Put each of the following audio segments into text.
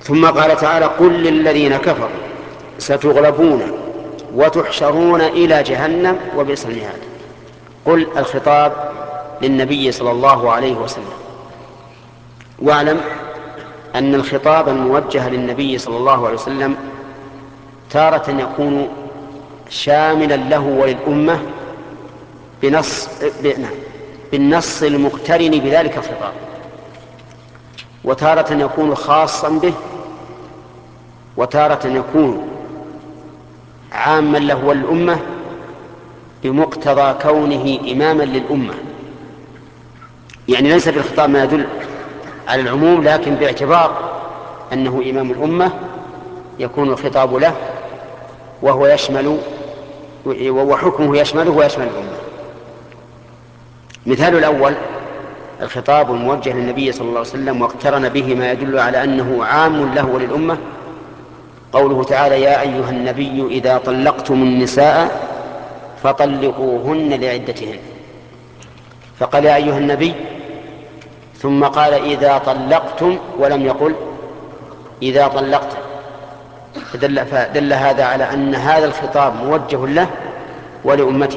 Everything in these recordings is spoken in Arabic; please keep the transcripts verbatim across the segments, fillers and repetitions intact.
ثم قال تعالى: قل للذين كفروا ستغلبون وتحشرون إلى جهنم وبئس المهاد. قل الخطاب للنبي صلى الله عليه وسلم. واعلم أن الخطاب الموجه للنبي صلى الله عليه وسلم تارة يكون شاملا له وللأمة بنص بالنص المقترن بذلك الخطاب، وتارة يكون خاصا به، وتارة يكون عاما له وللأمة بمقتضى كونه إماما للأمة. يعني ليس في الخطاب ما يدل على العموم، لكن باعتبار أنه إمام الأمة يكون الخطاب له، وهو يشمل وحكمه يشمله ويشمل الأمة. مثال الأول الخطاب الموجه للنبي صلى الله عليه وسلم واقترن به ما يدل على أنه عام له وللأمة، قوله تعالى: يا أيها النبي إذا طلقتم النساء فطلقوهن لعدتهن. فقال يا أيها النبي، ثم قال إذا طلقتم، ولم يقل إذا طلقت، فدل, فدل هذا على أن هذا الخطاب موجه له ولأمته.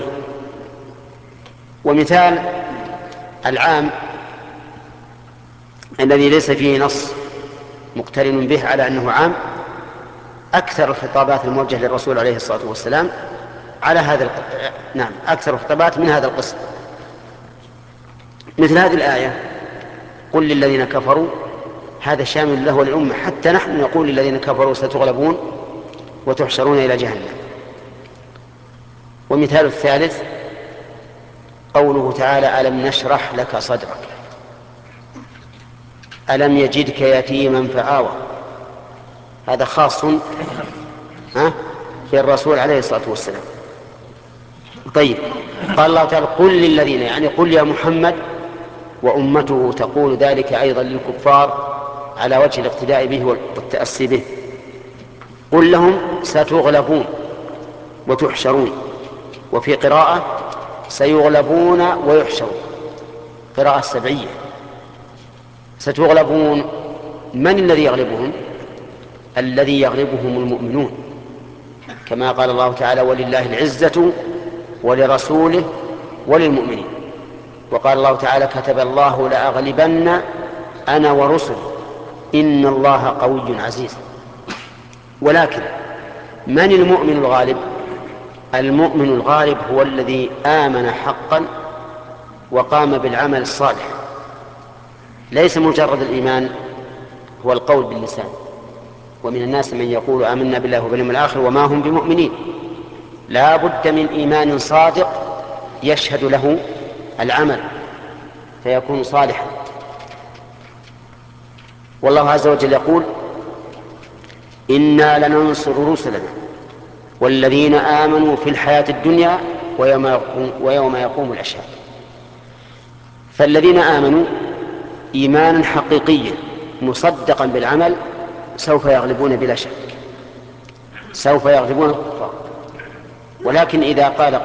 ومثال العام الذي ليس فيه نص مقترن به على أنه عام، أكثر الخطابات الموجهة للرسول عليه الصلاة والسلام على هذا الق... نعم أكثر الخطابات من هذا القسم. مثل هذه الآية: قل للذين كفروا، هذا شامل له وللأمة، حتى نحن نقول للذين كفروا ستغلبون وتحشرون إلى جهنم. ومثال الثالث قوله تعالى: ألم نشرح لك صدرك، ألم يجدك يتيما فآوى، هذا خاص ها بالرسول عليه الصلاة والسلام. طيب، قال الله تعالى: قل للذين، يعني قل يا محمد، وأمته تقول ذلك أيضا للكفار على وجه الاقتداء به والتأسي به. قل لهم ستغلبون وتحشرون، وفي قراءة سيغلبون ويحشرون، قراءة سبعية. ستغلبون، من الذي يغلبهم؟ الذي يغلبهم المؤمنون، كما قال الله تعالى: ولله العزة ولرسوله وللمؤمنين. وقال الله تعالى: كتب الله لأغلبن أنا ورسلي إن الله قوي عزيز. ولكن من المؤمن الغالب؟ المؤمن الغالب هو الذي آمن حقا وقام بالعمل الصالح، ليس مجرد الإيمان هو القول باللسان. ومن الناس من يقول آمنا بالله وباليوم الآخر وما هم بمؤمنين. لا بد من إيمان صادق يشهد له العمل فيكون صالحا. والله عز وجل يقول: إنا لننصر رسلنا والذين آمنوا في الحياة الدنيا ويوم يقوم, ويوم يقوم الأشهاد. فالذين آمنوا إيمانا حقيقيا مصدقا بالعمل سوف يغلبون بلا شك، سوف يغلبون الكفار. ولكن إذا قال